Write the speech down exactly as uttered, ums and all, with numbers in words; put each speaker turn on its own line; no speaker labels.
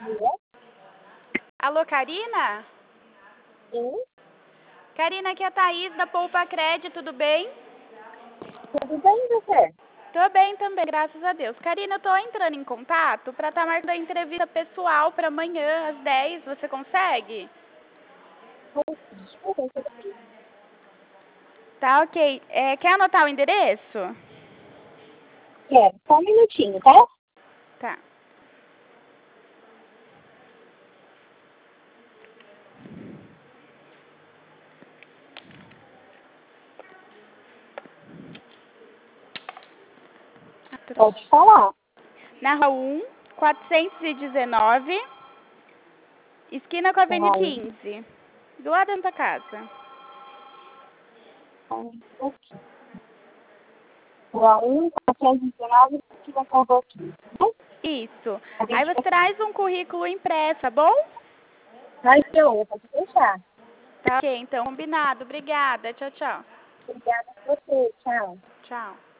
dia.
Alô, Karina?
Sim,
Karina, aqui é a Thaís da Poupa Cred, tudo bem?
tudo bem, você?
Tô bem também, graças a Deus. Karina, eu tô entrando em contato para estar marcando a entrevista pessoal para amanhã às dez, você consegue? Tá, ok. É, quer anotar o endereço?
Quero, só um minutinho, tá?
Tá.
Pode falar.
Na rua um, quatrocentos e dezenove, esquina com a Avenida
Ai,
quinze, do lado da tua casa.
só um pouquinho. Rua um, quatrocentos e dezenove, aqui vai ser um pouquinho, tá?
Isso.
A
Aí
gente
você
vai
traz um currículo impresso, tá bom?
vai ser outra, pode deixar.
Tá ok, então, combinado. Obrigada. Tchau, tchau.
Obrigada a você, tchau.
Tchau.